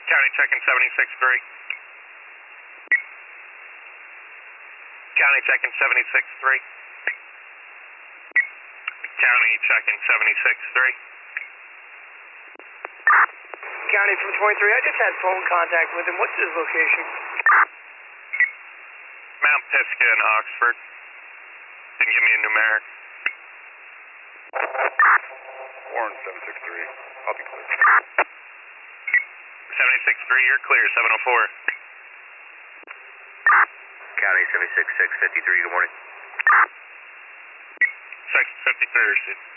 County checking 76-3. County checking 76-3. County checking 76-3. County from 23, I just had phone contact with him. What's his location? Mount Pisgah in Oxford. Didn't give me a numeric. Warren 763, I'll be clear. 76-3, you're clear, 704. County 76-653, good morning. Section 53, received.